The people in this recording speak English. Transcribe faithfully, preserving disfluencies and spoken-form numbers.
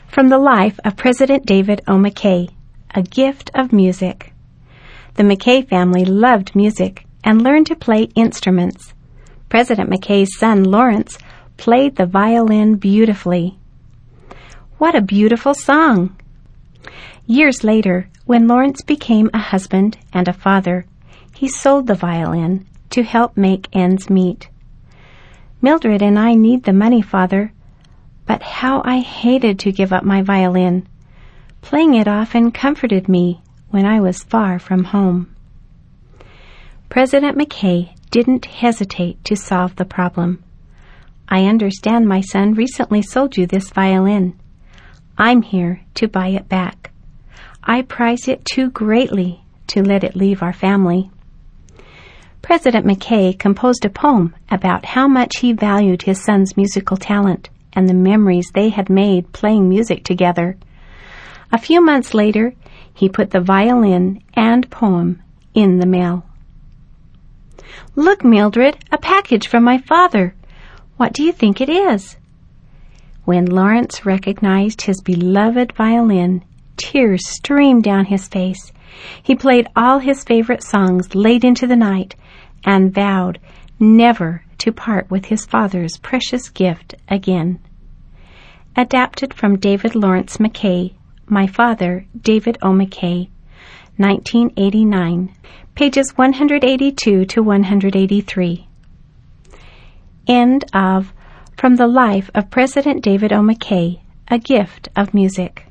From the life of President David O. McKay, A Gift of Music. The McKay family loved music and learned to play instruments. President McKay's son, Lawrence, played the violin beautifully. What a beautiful song! Years later, when Lawrence became a husband and a father, he sold the violin to help make ends meet. Mildred and I need the money, Father, but how I hated to give up my violin. Playing it often comforted me when I was far from home. President McKay didn't hesitate to solve the problem. I understand my son recently sold you this violin. I'm here to buy it back. I prize it too greatly to let it leave our family. President McKay composed a poem about how much he valued his son's musical talent and the memories they had made playing music together. A few months later, he put the violin and poem in the mail. Look, Mildred, a package from my father. What do you think it is? When Lawrence recognized his beloved violin, tears streamed down his face. He played all his favorite songs late into the night and vowed never to part with his father's precious gift again. Adapted from David Lawrence McKay, My Father, David O. McKay, nineteen eighty-nine, pages one eighty-two to one eighty-three. End of From the Life of President David O. McKay, A Gift of Music.